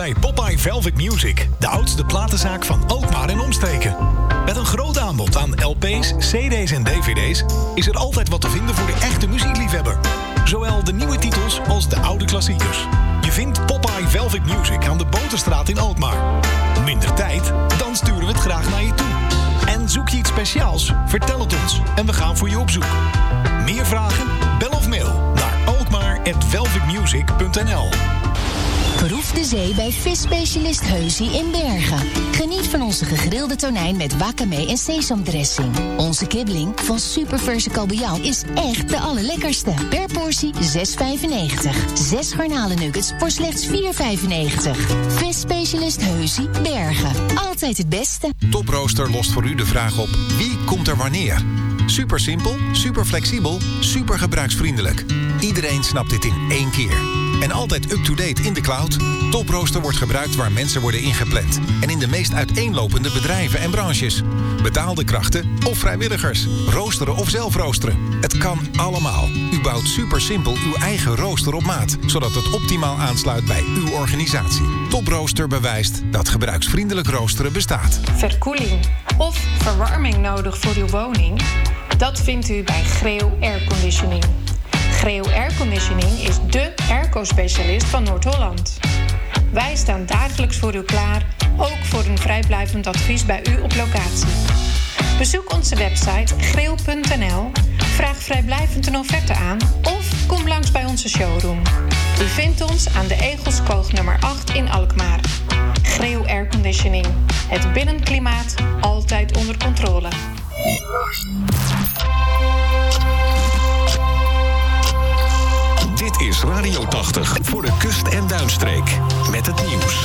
bij Popeye Velvet Music, de oudste platenzaak van Alkmaar en omstreken. Met een groot aanbod aan LP's, CD's en DVD's is er altijd wat te vinden voor de echte muziekliefhebber. Zowel de nieuwe titels als de oude klassiekers. Je vindt Popeye Velvet Music aan de Boterstraat in Alkmaar. Minder tijd? Dan sturen we het graag naar je toe. En zoek je iets speciaals? Vertel het ons en we gaan voor je op zoek. Meer vragen? Bel of mail naar alkmaar@velvetmusic.nl. Proef de zee bij visspecialist Heusie in Bergen. Geniet van onze gegrilde tonijn met wakame en sesamdressing. Onze kibbeling van superverse kabeljauw is echt de allerlekkerste. Per portie €6,95. 6 garnalennuggets voor slechts €4,95. Visspecialist Heusie Bergen. Altijd het beste. Toprooster lost voor u de vraag op: wie komt er wanneer? Super simpel, super flexibel, super gebruiksvriendelijk. Iedereen snapt dit in één keer. En altijd up-to-date in de cloud. Toprooster wordt gebruikt waar mensen worden ingepland. En in de meest uiteenlopende bedrijven en branches. Betaalde krachten of vrijwilligers. Roosteren of zelf roosteren. Het kan allemaal. U bouwt super simpel uw eigen rooster op maat. Zodat het optimaal aansluit bij uw organisatie. Toprooster bewijst dat gebruiksvriendelijk roosteren bestaat. Verkoeling of verwarming nodig voor uw woning? Dat vindt u bij Greeuw Airconditioning. Greeuw Airconditioning is dé airco-specialist van Noord-Holland. Wij staan dagelijks voor u klaar, ook voor een vrijblijvend advies bij u op locatie. Bezoek onze website greeuw.nl, vraag vrijblijvend een offerte aan of kom langs bij onze showroom. U vindt ons aan de Egelskoog nummer 8 in Alkmaar. Greeuw Airconditioning. Het binnenklimaat altijd onder controle. Dit is Radio 80 voor de kust- en duinstreek. Met het nieuws.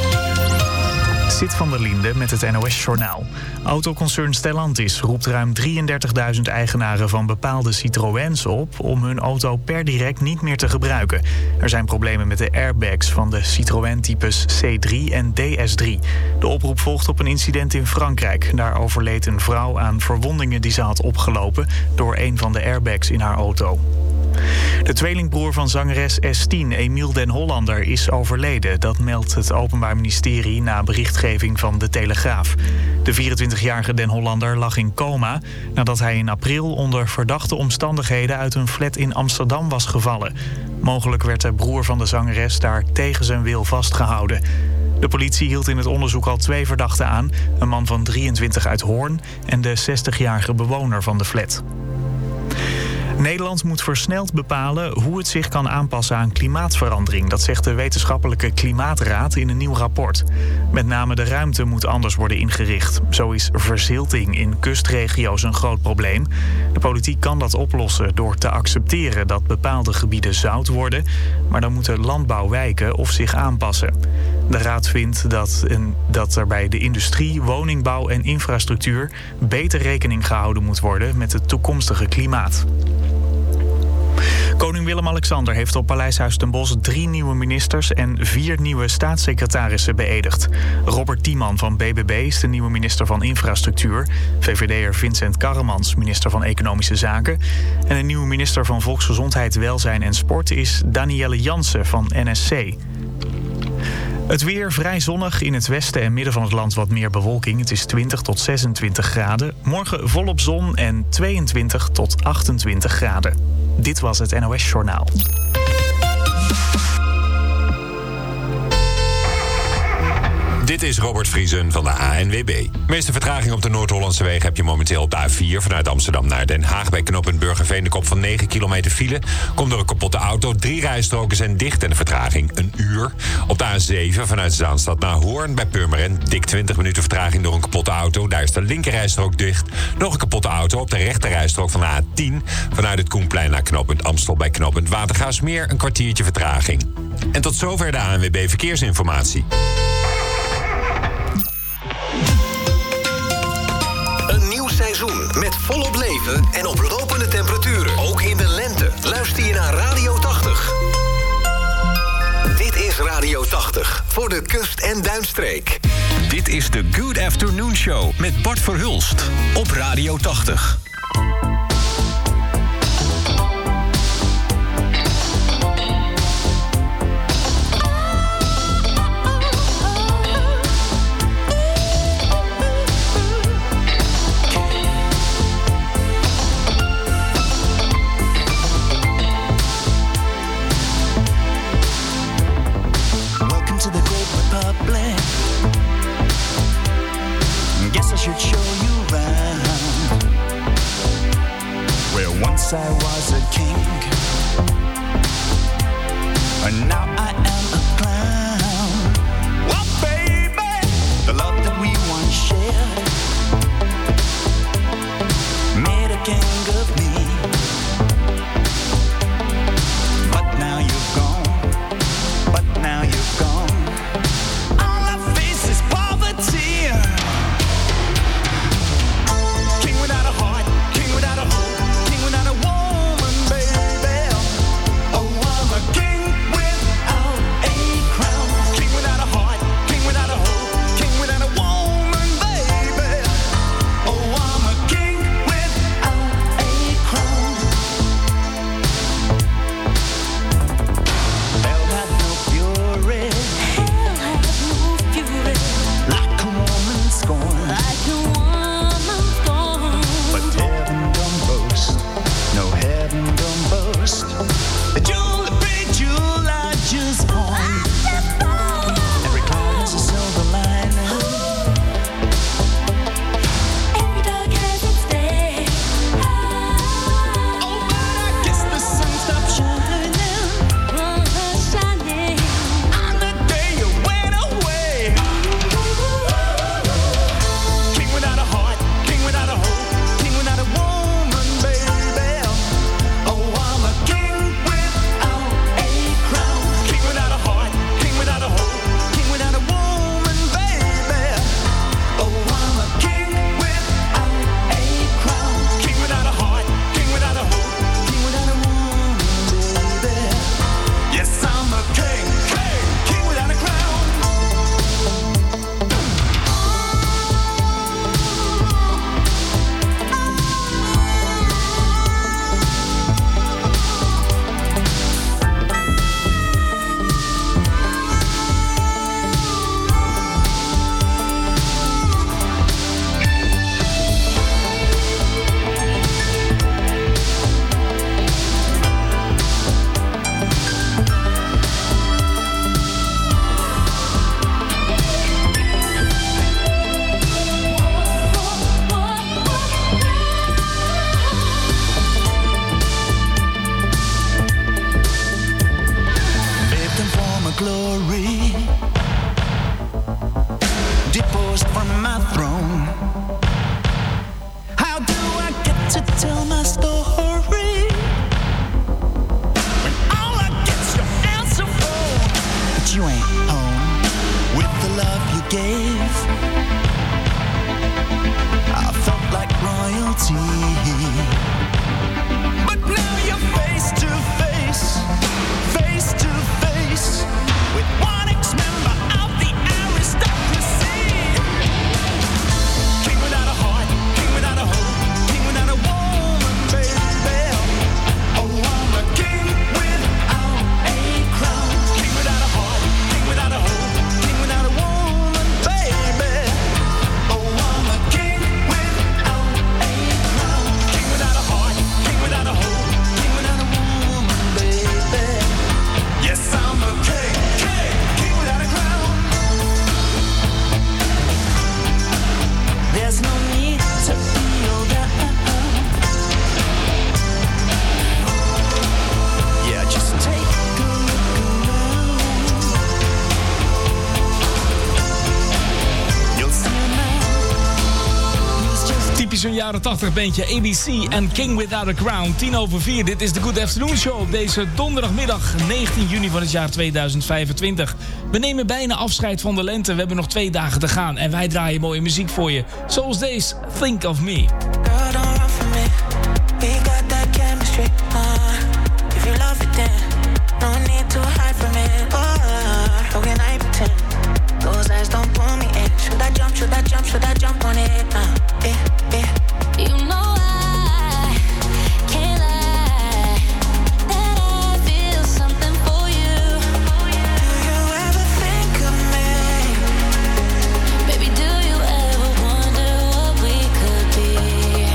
Sid van der Linde met het NOS-journaal. Autoconcern Stellantis roept ruim 33.000 eigenaren van bepaalde Citroëns op om hun auto per direct niet meer te gebruiken. Er zijn problemen met de airbags van de Citroën-types C3 en DS3. De oproep volgt op een incident in Frankrijk. Daar overleed een vrouw aan verwondingen die ze had opgelopen door een van de airbags in haar auto. De tweelingbroer van zangeres S10, Emiel den Hollander, is overleden. Dat meldt het Openbaar Ministerie na berichtgeving van De Telegraaf. De 24-jarige den Hollander lag in coma nadat hij in april onder verdachte omstandigheden uit een flat in Amsterdam was gevallen. Mogelijk werd de broer van de zangeres daar tegen zijn wil vastgehouden. De politie hield in het onderzoek al 2 verdachten aan. Een man van 23 uit Hoorn en de 60-jarige bewoner van de flat. Nederland moet versneld bepalen hoe het zich kan aanpassen aan klimaatverandering. Dat zegt de Wetenschappelijke Klimaatraad in een nieuw rapport. Met name de ruimte moet anders worden ingericht. Zo is verzilting in kustregio's een groot probleem. De politiek kan dat oplossen door te accepteren dat bepaalde gebieden zout worden. Maar dan moet de landbouw wijken of zich aanpassen. De raad vindt dat er bij de industrie, woningbouw en infrastructuur beter rekening gehouden moet worden met het toekomstige klimaat. Koning Willem-Alexander heeft op Paleishuis ten Bosch 3 nieuwe ministers en 4 nieuwe staatssecretarissen beëdigd. Robert Tiemann van BBB is de nieuwe minister van Infrastructuur. VVD'er Vincent Karremans, minister van Economische Zaken. En een nieuwe minister van Volksgezondheid, Welzijn en Sport is Danielle Jansen van NSC. Het weer vrij zonnig, in het westen en midden van het land wat meer bewolking. Het is 20 tot 26 graden. Morgen volop zon en 22 tot 28 graden. Dit was het NOS Journaal. Dit is Robert Vriesen van de ANWB. De meeste vertraging op de Noord-Hollandse wegen heb je momenteel op de A4... vanuit Amsterdam naar Den Haag bij knooppunt Burgerveen. De kop van 9 kilometer file. Komt door een kapotte auto. 3 rijstroken zijn dicht en de vertraging een uur. Op de A7 vanuit Zaanstad naar Hoorn bij Purmerend. Dik 20 minuten vertraging door een kapotte auto. Daar is de linkerrijstrook dicht. Nog een kapotte auto op de rechterrijstrook van de A10... vanuit het Koenplein naar knooppunt Amstel bij knooppunt Watergaasmeer. Een kwartiertje vertraging. En tot zover de ANWB Verkeersinformatie. Een nieuw seizoen met volop leven en oplopende temperaturen. Ook in de lente. Luister je naar Radio 80. Dit is Radio 80 voor de kust- en duinstreek. Dit is de Good Afternoon Show met Bart Verhulst op Radio 80. once I was a king, and now I am a clown. Well, baby, the love that we once shared made a king of me. But now you're gone, but now you're gone. All I face is poverty. King without a heart, king without a hope, king without a woman, baby. Oh, I'm a king without a crown. King without a heart, king without a hope, king without a woman, baby. Oh, I'm a king without a crown. Hell had no fury, hell had no fury, like a woman scorned, like a woman scorned. But heaven don't boast, no heaven don't boast. The jewel, the big jewel I just pawned. Every cloud has a silver lining. Every dark has its day. Oh, but I guess the sun stopped shining. Shining on the day you went away. King without a heart, king without a hope, king without a woman, baby. Oh, I'm a king without a crown. King without a heart, king without a hope, king without a woman, baby. Oh, I'm a king without a crown. King without a heart, king without a hope, king without a woman, baby. Yes, I'm a king, king without a crown. Victim for my glory, deposed from my throne. How do I get to tell my story when all I get's your answer phone? But you ain't home with the love you gave. I felt like royalty, but now you're face to face, face to face with one ex-member of the aristocracy. King without a heart, king without a hope, king without a woman, baby. Oh, I'm a king without a crown. King without a heart, king without a hope, king without a woman, baby. Oh, I'm a king without a crown. King without a heart, king without a hope, king without a woman, baby. Yes, I'm a king, king without a crown. There's no need to feel down. Yeah, just take a look around. You'll see a man who's just Typisch een jaren 80 bandje ABC en King Without a Crown. 4:10. Dit is de Good Afternoon Show op deze donderdagmiddag 19 juni van het jaar 2025. We nemen bijna afscheid van de lente. We hebben nog 2 dagen te gaan en wij draaien mooie muziek voor je. Zoals deze, Think of Me. girl, don't run from me. We got that chemistry. If you love it, then no need to hide from it. How can I pretend? Those eyes don't pull me in. Should I jump? Should I jump? Should I jump on it? You know I can't lie that I feel something for you. Do you ever think of me? Baby, do you ever wonder what we could be?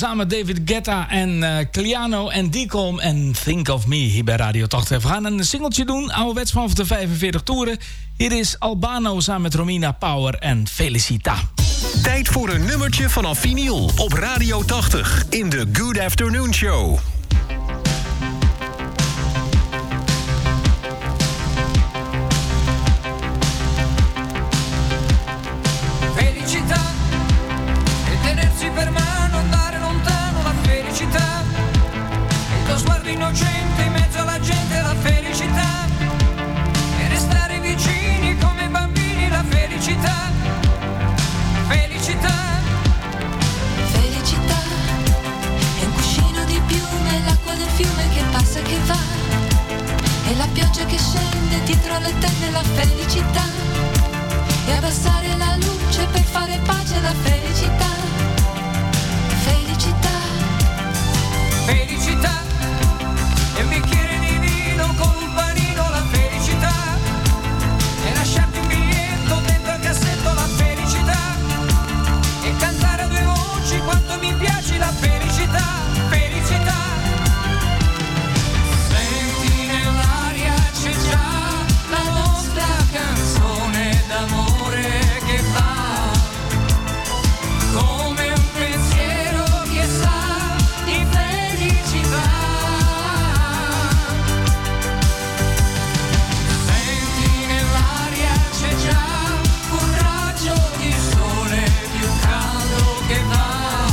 samen met David Guetta en Cliano en Decom en Think of Me hier bij Radio 80. We gaan een singeltje doen, ouderwets vanaf de 45 toeren. Hier is Albano samen met Romina Power en Felicita. Tijd voor een nummertje vanaf vinyl op Radio 80 in de Good Afternoon Show. Felicità e tenersi per mano, andare lontano, la felicità. Il tuo sguardo innocente in mezzo alla gente, la felicità. E restare vicini come bambini, la felicità. Felicità. Felicità è un cuscino di piume, l'acqua del fiume che passa e che va, e la pioggia che scende dietro le tende, la felicità. E abbassare la luce per fare pace, la felicità. Felicità. Felicità è un bicchiere di vino con un panino, la felicità. E lasciarti un biglietto dentro al cassetto, la felicità. E cantare a due voci quanto mi piaci, la felicità. Felicità. Senti nell'aria c'è già la nostra canzone d'amore che va come un pensiero che sa di felicità. Senti nell'aria c'è già un raggio di sole più caldo che va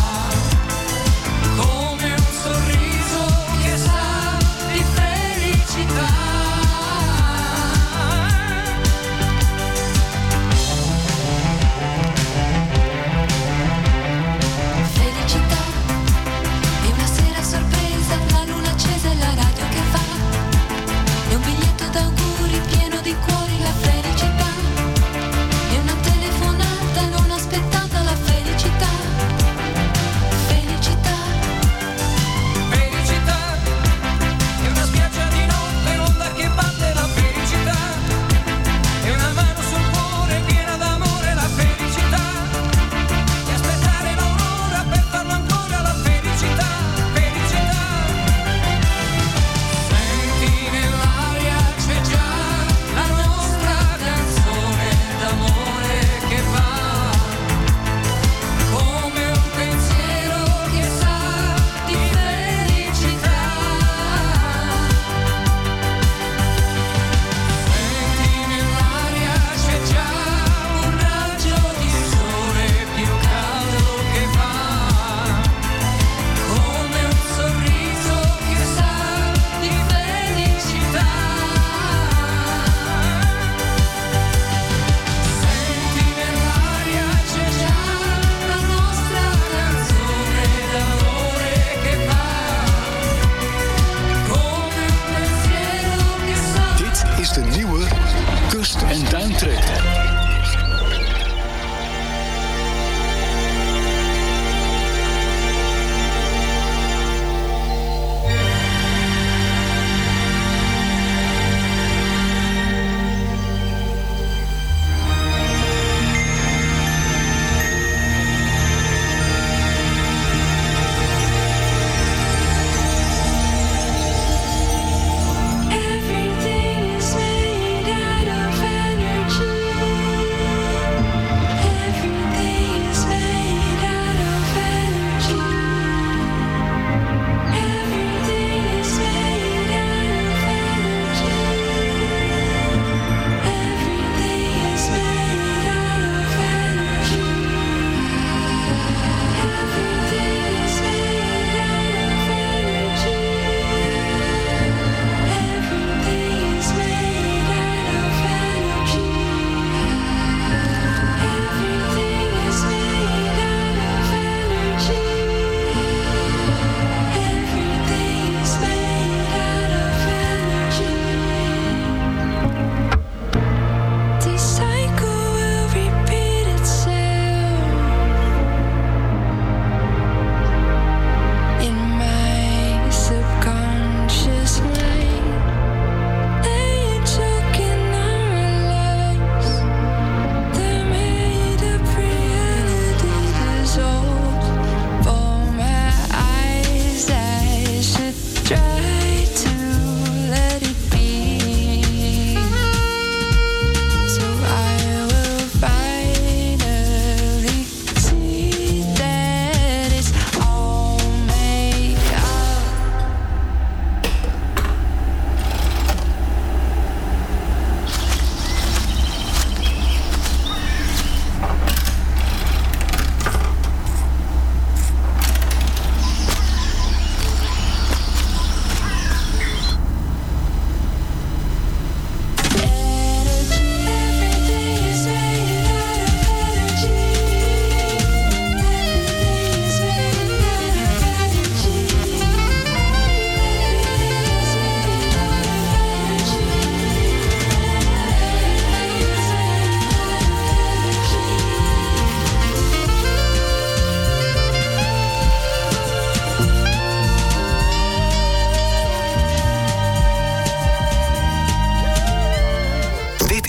come un sorriso che sa di felicità. Felicità è una sera sorpresa, la luna accesa e la radio che va, è un biglietto d'auguri pieno di cuori, la felicità. È una telefonata non aspettata, la felicità. Felicità. Felicità è una spiaggia di notte, l'onda che batte, la felicità. È una mano sul cuore piena d'amore, la felicità. E aspettare l'aurora per farlo ancora, la felicità. Felicità. Senti nell'aria c'è già la nostra canzone d'amore che va come un pensiero che sa di felicità. Senti nell'aria c'è già un raggio di sole più caldo che va come un sorriso che sa di felicità. Senti nell'aria c'è già la nostra canzone d'amore che va come un pensiero che sa. Dit is de nieuwe Kust- en Duintrek. Everything is made out of energy.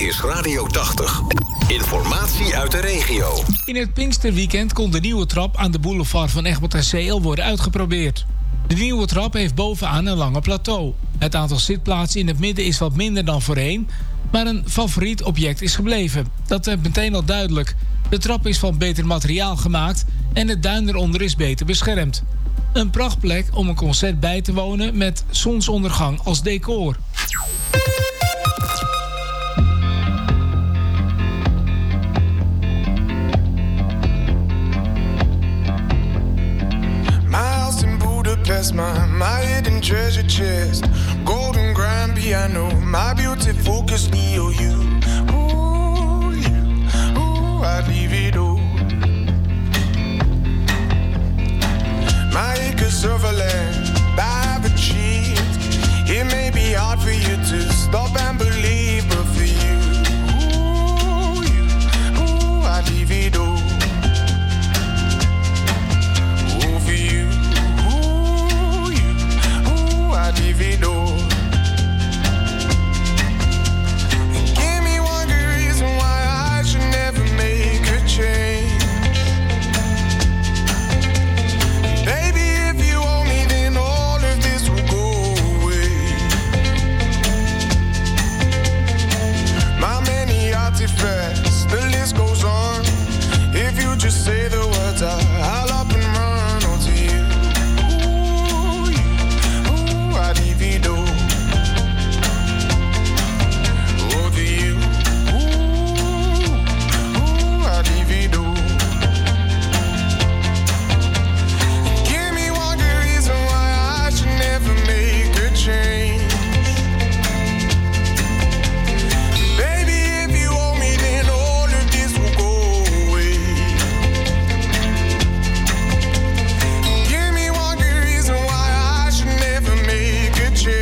is Radio 80. Informatie uit de regio. In het Pinksterweekend kon de nieuwe trap aan de boulevard van Egmond en Zeel worden uitgeprobeerd. De nieuwe trap heeft bovenaan een lange plateau. Het aantal zitplaatsen in het midden is wat minder dan voorheen, maar een favoriet object is gebleven. Dat werd meteen al duidelijk. De trap is van beter materiaal gemaakt en het duin eronder is beter beschermd. Een prachtplek om een concert bij te wonen met zonsondergang als decor. My hidden treasure chest, golden grand piano, my beauty focus EOU. Ooh, I'd leave it all. My acres of land, I've achieved. It may be hard for you to stop and believe, but for you, I'd leave it all. Divido. Give me one good reason why I should never make a change. Baby, if you owe me, then all of this will go away. My many artifacts, the list goes on. If you just say the words, I'll up and run. Divido. Over you, I divido. Give me one good reason why I should never make a change. Baby, if you owe me, then all of this will go away. Give me one good reason why I should never make change.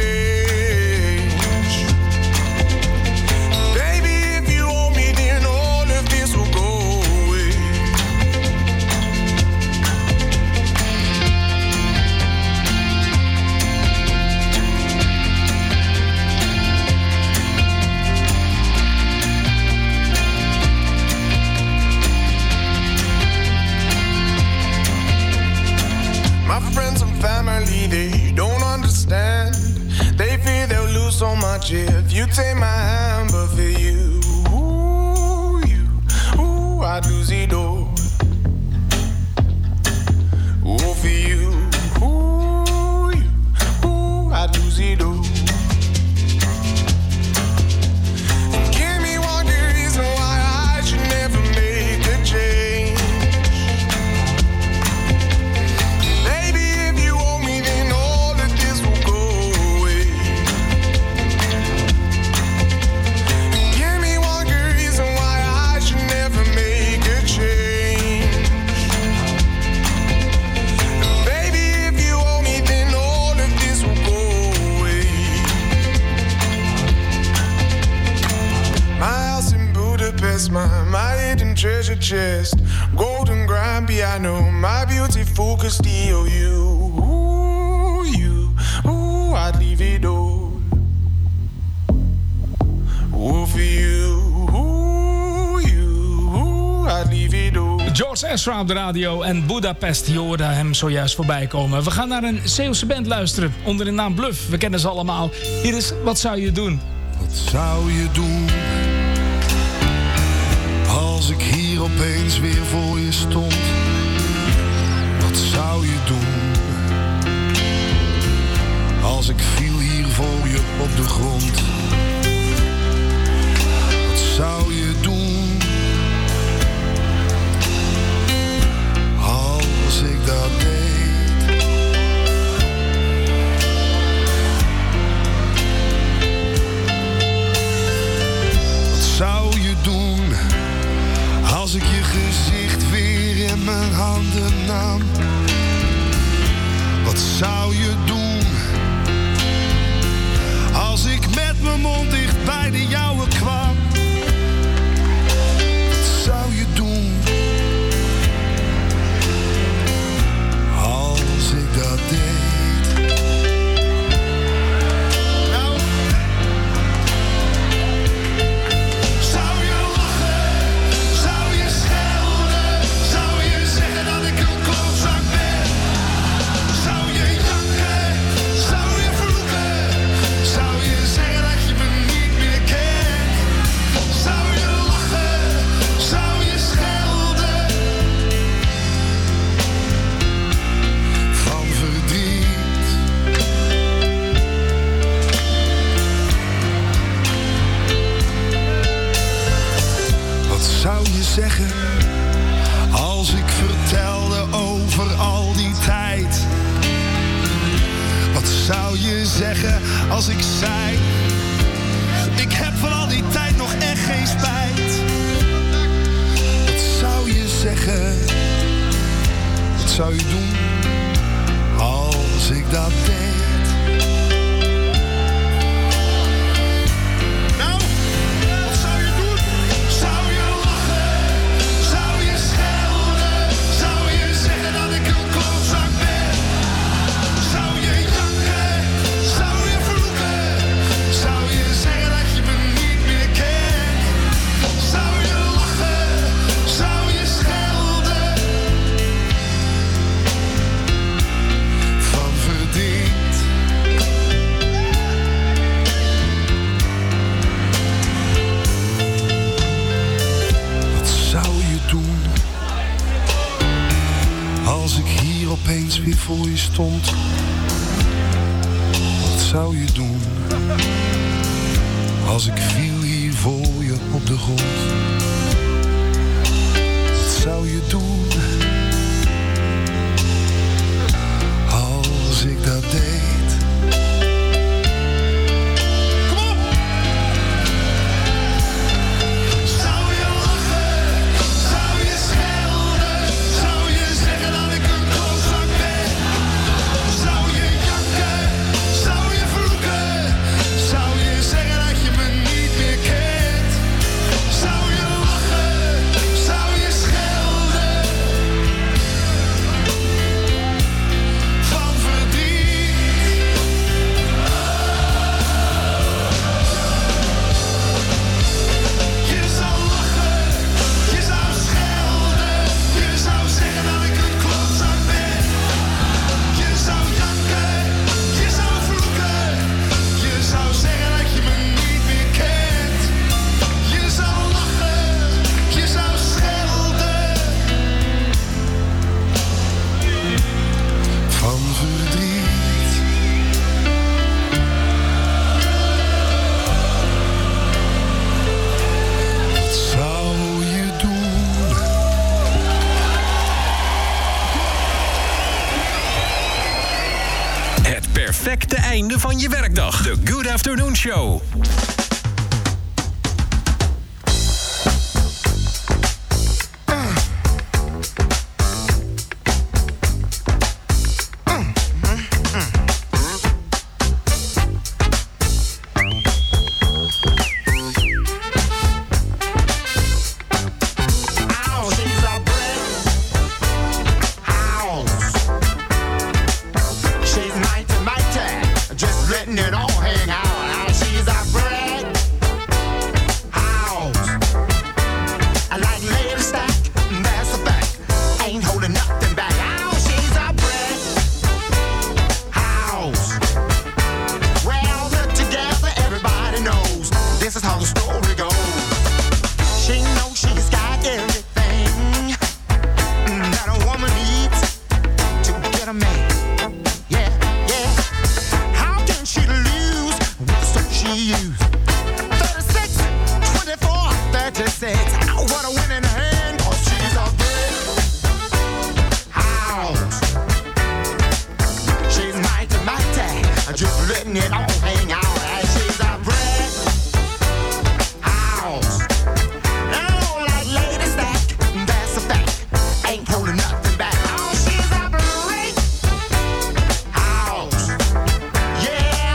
Baby, if you owe me, then all of this will go away. My friends and family, they don't understand. They fear they'll lose so much if you take my hand, but for you, I'd lose it all. Oh, for you, I'd lose it all. Give me one good reason why I should never make a change. Baby, if you owe me, then all of this will go away. Give me one good reason why I should never make a change. Baby, if you owe me, then all of this will go away. My house in Budapest, my hidden treasure chest, golden grand piano, my beauty focused EOU. I'd leave it all. Oh, for you, I'd leave it all. George Ezra op de radio en Budapest, je hoorde hem zojuist voorbij komen. We gaan naar een Zeeuwse band luisteren onder de naam Bluff. We kennen ze allemaal. Hier is Wat zou je doen? Wat zou je doen als ik hier opeens weer voor je stond? Wat zou je doen als ik viel hier voor je op de grond? Wat zou je doen als ik dat deed? Wat zou je doen als ik je gezicht weer in mijn handen nam? Wat zou je doen als ik met mijn mond dicht bij de jouwe kwam? Wat zou je doen als ik dat deed? Nou, zeggen als ik vertelde over al die tijd? Wat zou je zeggen als ik zei, ik heb van al die tijd nog echt geen spijt? Wat zou je zeggen? Wat zou je doen als ik dat deed? Opeens weer voor je stond, wat zou je doen als ik viel hier voor je op de grond? Wat zou je doen als ik dat deed? Perfecte einde van je werkdag. De Good Afternoon Show.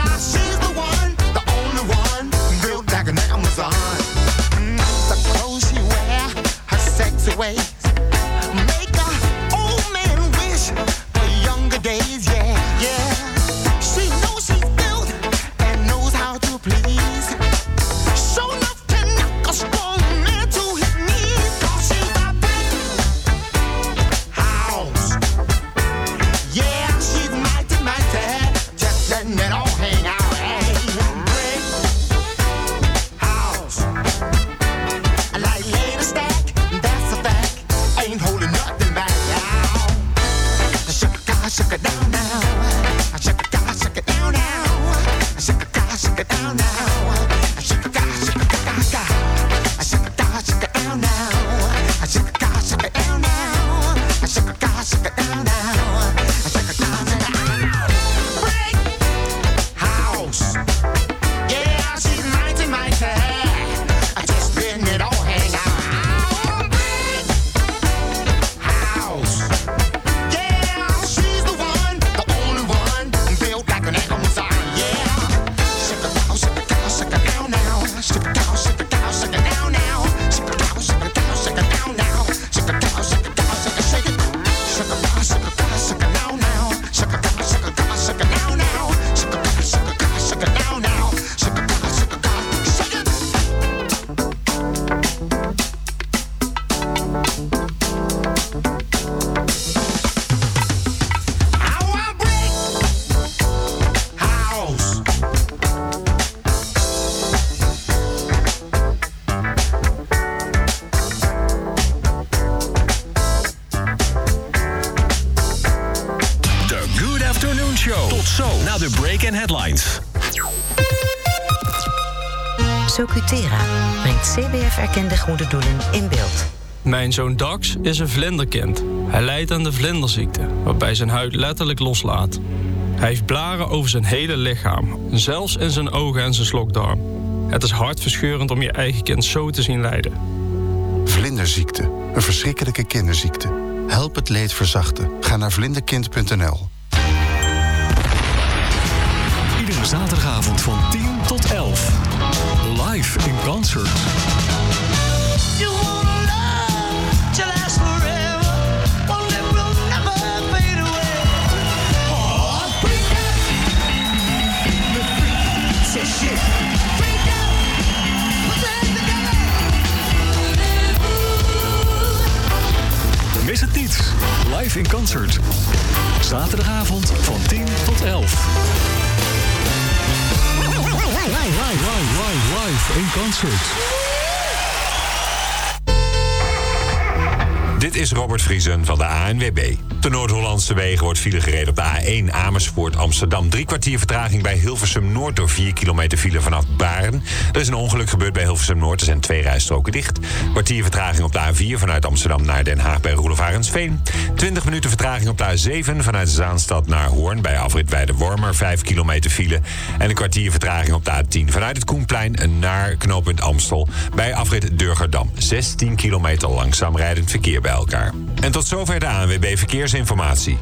Close letting it all hang out. De break en headlines. Socutera brengt CBF-erkende goede doelen in beeld. Mijn zoon Dax is een vlinderkind. Hij lijdt aan de vlinderziekte, waarbij zijn huid letterlijk loslaat. Hij heeft blaren over zijn hele lichaam, zelfs in zijn ogen en zijn slokdarm. Het is hartverscheurend om je eigen kind zo te zien lijden. Vlinderziekte, een verschrikkelijke kinderziekte. Help het leed verzachten. Ga naar vlinderkind.nl. Iedere zaterdagavond van 10 tot 11. Live in concert. Mis het niet. Live in concert. Zaterdagavond van 10 tot 11. Live in concert. Dit is Robert Vriesen van de ANWB. De Noord-Hollandse wegen wordt file gereden op de A1 Amersfoort Amsterdam. 3 kwartier vertraging bij Hilversum Noord door 4 kilometer file vanaf Baren. Er is een ongeluk gebeurd bij Hilversum Noord. Er zijn 2 rijstroken dicht. Kwartier vertraging op de A4 vanuit Amsterdam naar Den Haag bij Roelof Arendsveen. 20 minuten vertraging op de A7 vanuit Zaanstad naar Hoorn bij afrit Weide-Wormer. 5 kilometer file. En een kwartier vertraging op de A10 vanuit het Koenplein naar knooppunt Amstel bij afrit Durgerdam. 16 kilometer langzaam rijdend verkeer bij elkaar. En tot zover de ANWB Verkeersinformatie.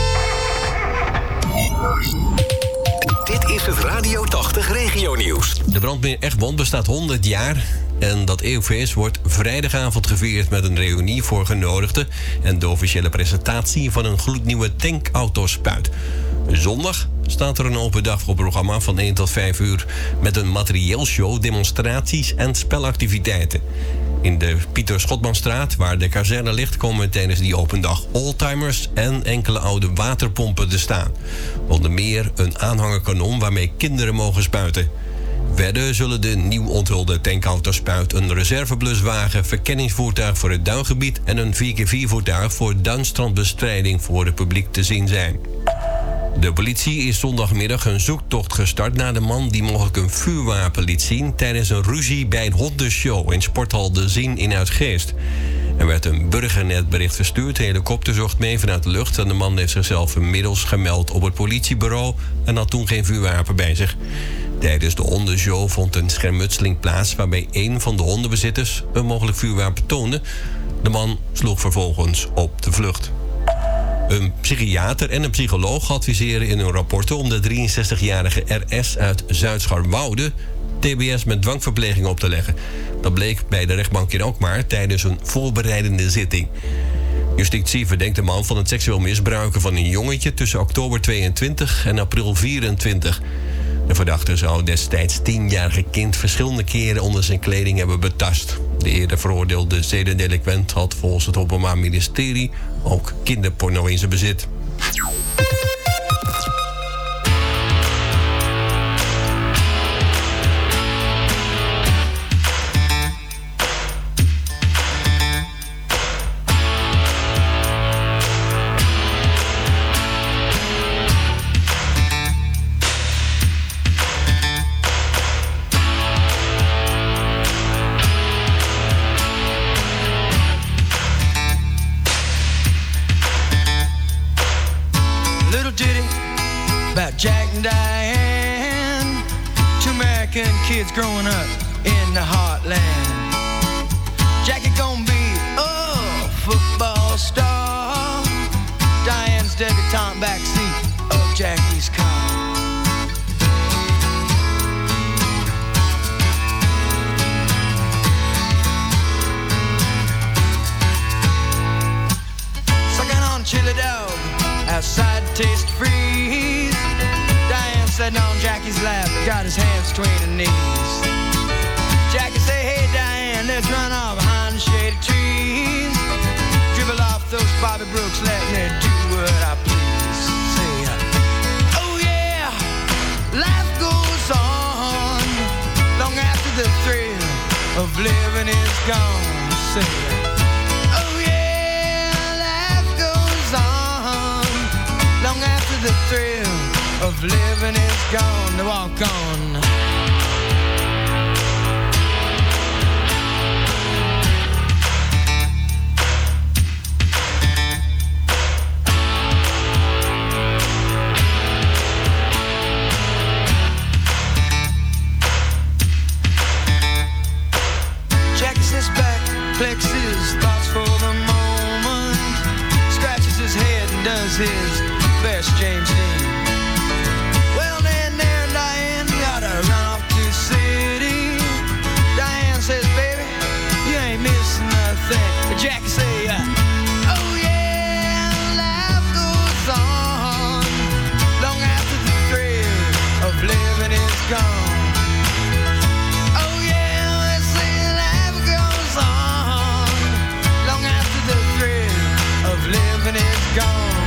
Dit is het Radio 80 Regionieuws. De brandmeer Egmond bestaat 100 jaar. En dat eeuwfeest wordt vrijdagavond gevierd met een reunie voor genodigden en de officiële presentatie van een gloednieuwe tankauto-spuit. Zondag staat er een open dag op het programma van 1 tot 5 uur met een materieelshow, demonstraties en spelactiviteiten. In de Pieter Schotmanstraat, waar de kazerne ligt, komen tijdens die open dag oldtimers en enkele oude waterpompen te staan. Onder meer een aanhangerkanon waarmee kinderen mogen spuiten. Verder zullen de nieuw onthulde tankauto-spuit, een reservebluswagen, verkenningsvoertuig voor het duingebied en een 4x4-voertuig voor duinstrandbestrijding voor het publiek te zien zijn. De politie is zondagmiddag een zoektocht gestart naar de man die mogelijk een vuurwapen liet zien tijdens een ruzie bij een hondenshow in sporthal De Zien in Uitgeest. Er werd een burgernetbericht verstuurd. De helikopter zocht mee vanuit de lucht en de man heeft zichzelf inmiddels gemeld op het politiebureau en had toen geen vuurwapen bij zich. Tijdens de hondenshow vond een schermutseling plaats waarbij een van de hondenbezitters een mogelijk vuurwapen toonde. De man sloeg vervolgens op de vlucht. Een psychiater en een psycholoog adviseren in hun rapporten om de 63-jarige RS uit Zuid-Scharwoude TBS met dwangverpleging op te leggen. Dat bleek bij de rechtbank in Alkmaar tijdens een voorbereidende zitting. Justitie verdenkt de man van het seksueel misbruiken van een jongetje tussen oktober 22 en april 24. De verdachte zou destijds 10-jarige kind verschillende keren onder zijn kleding hebben betast. De eerder veroordeelde zedendelinquent had volgens het Openbaar Ministerie ook kinderporno in zijn bezit. Jack and Diane, two American kids growing up in the heartland. taste of freeze. Diane sitting on Jackie's lap, got his hands between her knees. Jackie say, hey Diane, let's run off behind the shady trees. Dribble off those Bobby Brooks, let me do what I please. Say, oh yeah, life goes on long after the thrill of living is gone. Say, oh yeah, life goes on long after the thrill of living is gone. To walk on. Flexes thoughts for the moment, scratches his head and does his best James Dean. Well then there Diane gotta run off to the city. Diane says, baby, you ain't missing nothing. But Jackie say, oh yeah, life goes on long after the thrill of living is gone. Living is gone.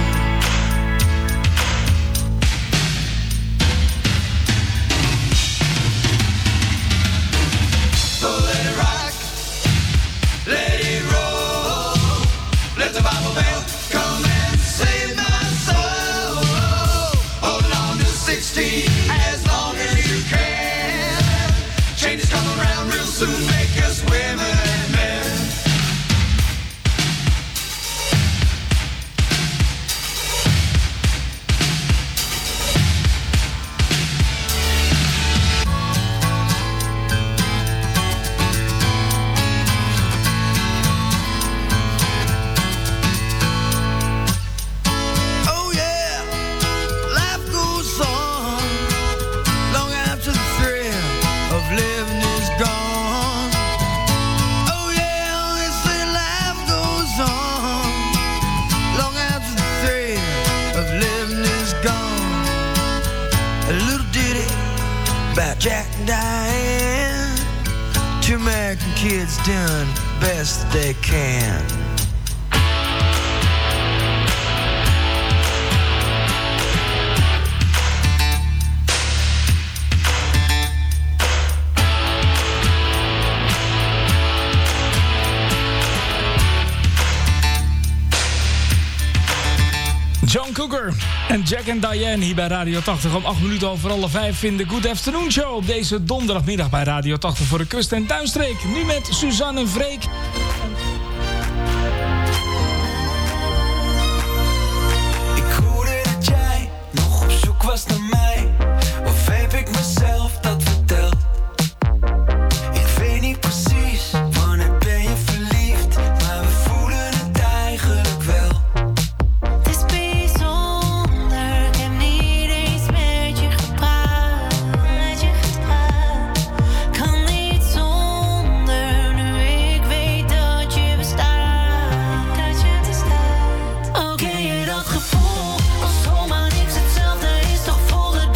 So let it rock, let it roll. Let the Bible bell come and save my soul. Hold on to 16 as long as you can. Changes come around real soon, make us women and men. Jack and Diane, two American kids doing best they can. John Cougar en Jack and Diane hier bij Radio 80 om 5:08 in de Good Afternoon Show op deze donderdagmiddag bij Radio 80 voor de kust- en tuinstreek. Nu met Suzanne en Freek. Ik hoorde dat jij nog op zoek was naar mij, of heb ik mezelf dat verteld? Ik weet niet precies wanneer ben je verliefd, maar we voelen het eigenlijk wel. Zomaar niks hetzelfde is toch voelde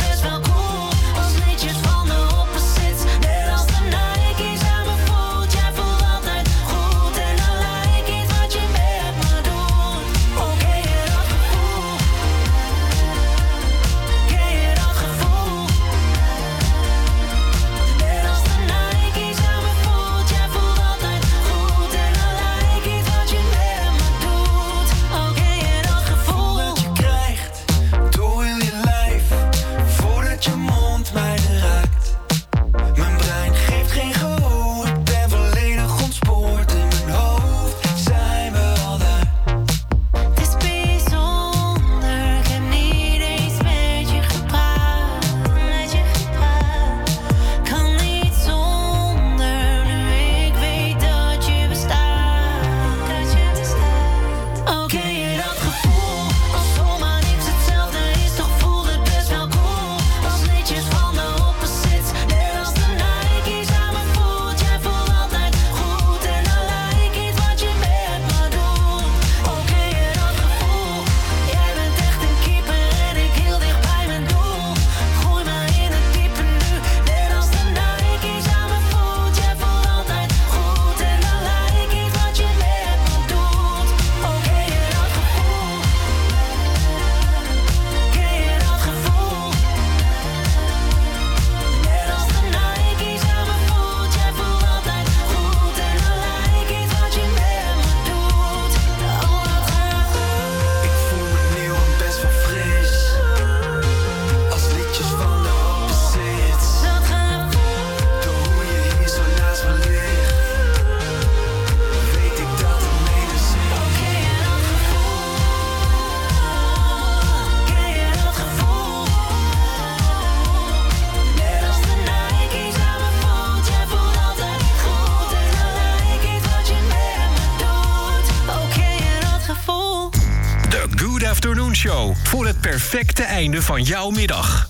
Seizoenshow voor het perfecte einde van jouw middag.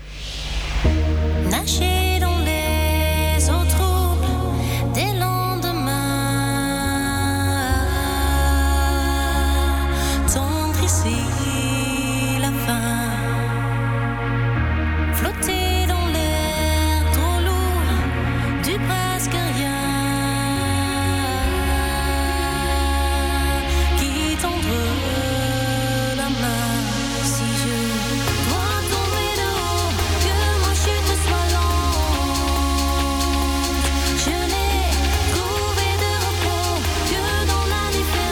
Nager dans les eaux troubles des lendemains, tendre ici la fin, flotter dans l'air trop lourd du presque rien, qui tendre la main si je dois tomber de haut, que ma chute soit lente. Je n'ai trouvé de repos que dans la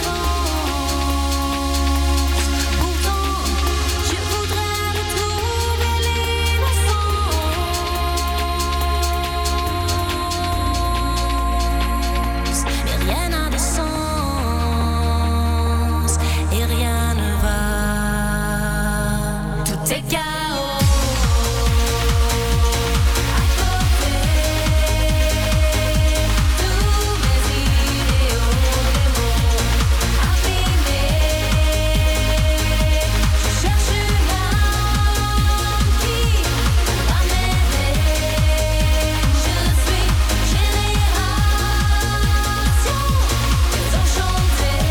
différence. Pourtant, je voudrais retrouver l'innocence. Et rien n'a de sens, et rien ne va. Tout est chaos. À côté, tous mes idéaux, des mots abîmés. Je cherche une âme qui va m'aider. Je suis génération désenchantée,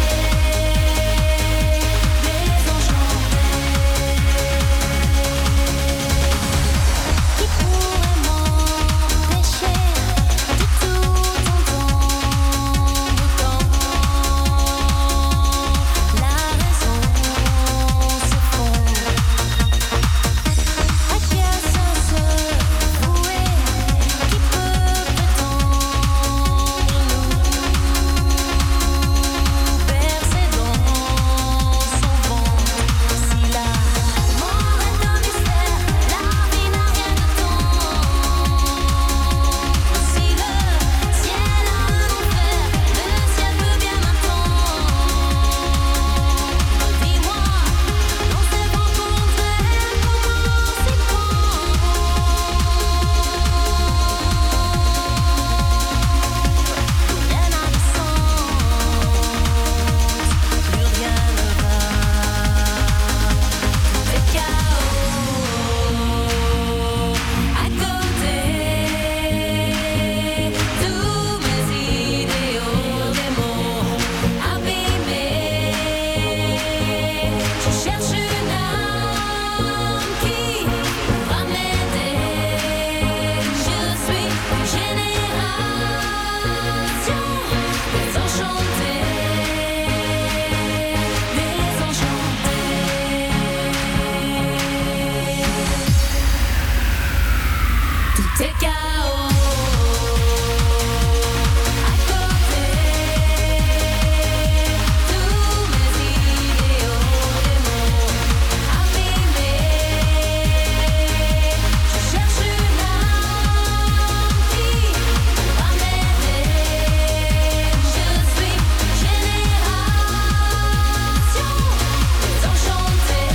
qui pourrait m'empêcher de tout entendre quand la raison se fond. À qui a sans se vouer, qui peut prétendre nous bercer dans son ventre? Si la mort est un mystère, la vie n'a rien de tendre. Si le ciel a un enfer, le ciel peut bien m'attendre. Dis-moi, dans ces vents contraires, comment s'y prendre? Rien n'a de sens, plus rien ne va. C'est chaos. À côté, tous mes idéaux, des mots abîmés. Je cherche une âme qui va m'aider. Je suis génération désenchantée, désenchantée. Tout est chaos. À côté, tous mes idéaux, des mots abîmés. Je cherche une âme qui va m'aider. Je suis génération désenchantée,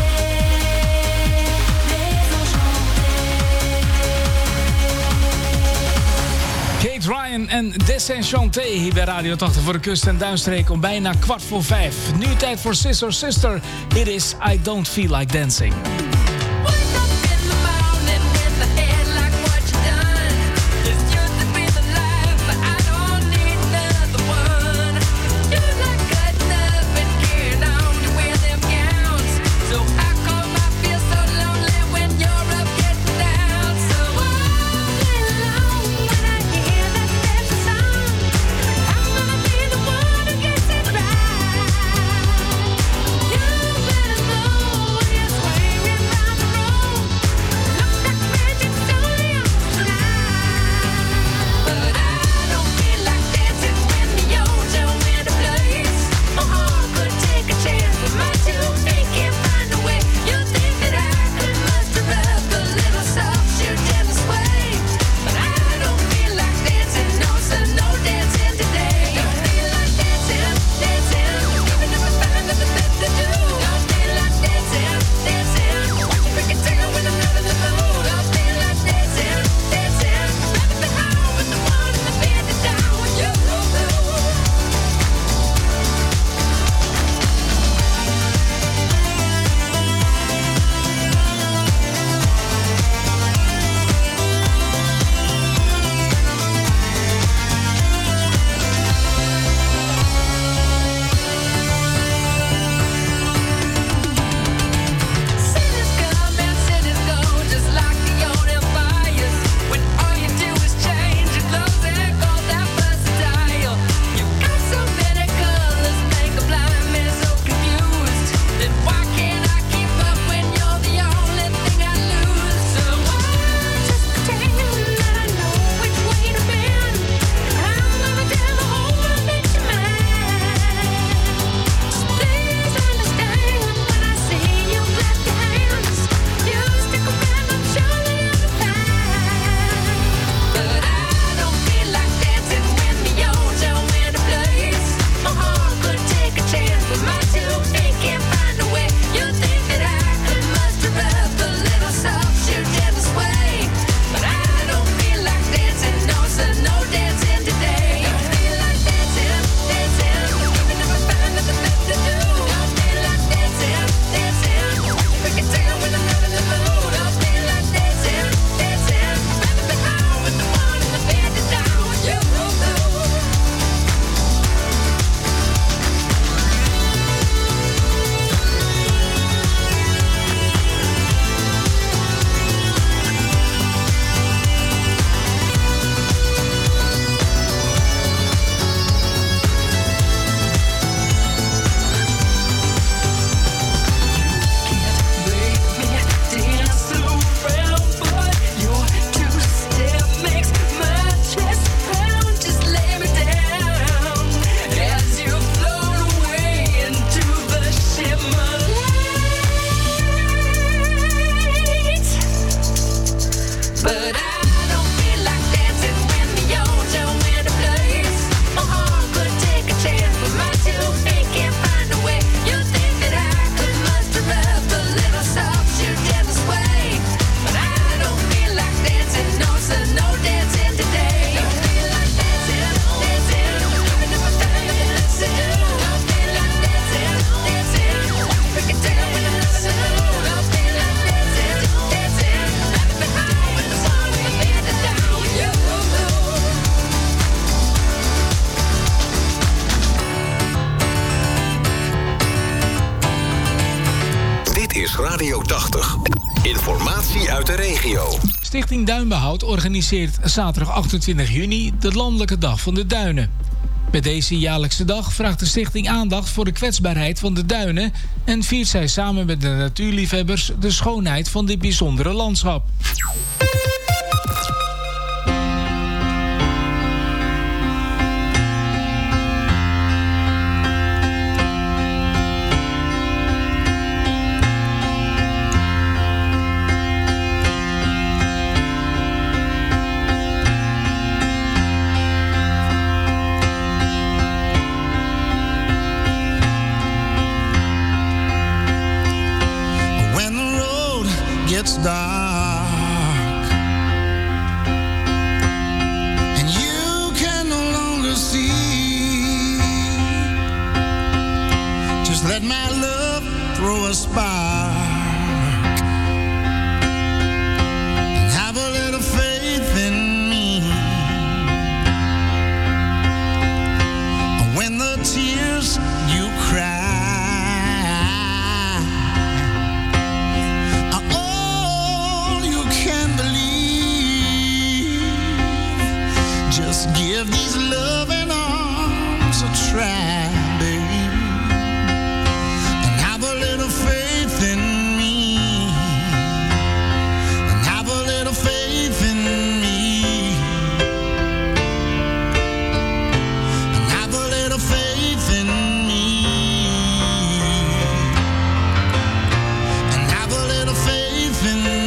Kate Ryan en Desenchanté hier bij Radio 80 voor de kust- en duinstreek om bijna 4:15. Nu tijd voor Sister Sister. Dit is I Don't Feel Like Dancing. You better know you're swinging Radio 80. Informatie uit de regio. Stichting Duinbehoud organiseert zaterdag 28 juni de Landelijke Dag van de Duinen. Met deze jaarlijkse dag vraagt de stichting aandacht voor de kwetsbaarheid van de duinen en viert zij samen met de natuurliefhebbers de schoonheid van dit bijzondere landschap. It's dark and you can no longer see. Just let my love throw a spark and have a little faith in me. When the tears you cry, give these loving arms a try, baby, and have a little faith in me, and have a little faith in me, and have a little faith in me, and have a little faith in me.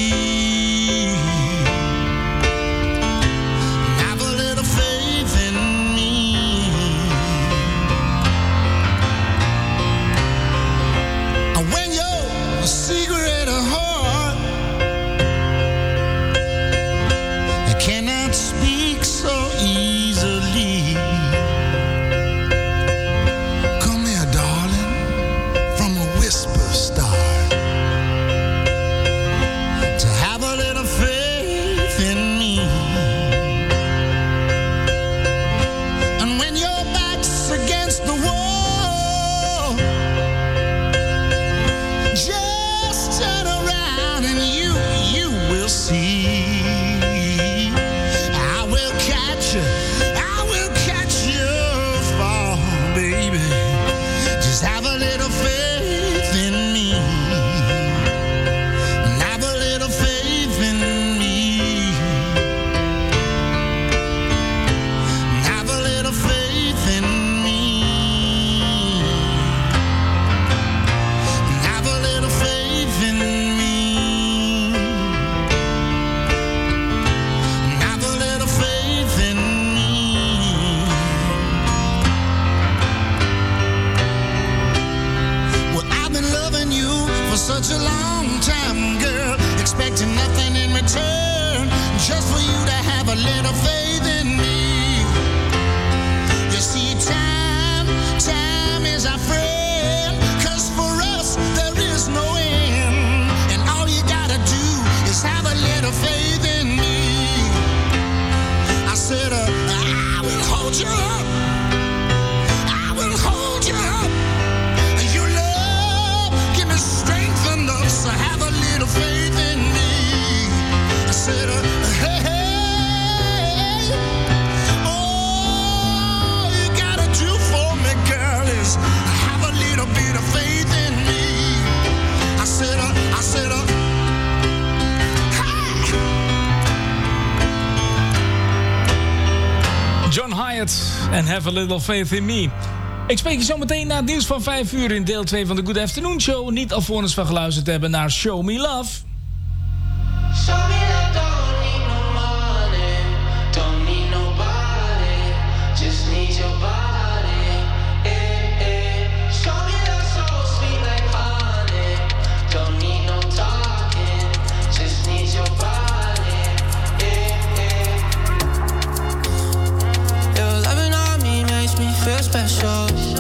And have a little faith in me. Ik spreek je zo meteen na het nieuws van 5 uur in deel 2 van de Good Afternoon Show. Niet alvorens we geluisterd hebben naar Show Me Love. Show me love, don't need no money, don't need nobody, just need your body. Show me love so sweet like honey, don't need no talking, just need your body. Your loving on me makes me feel special.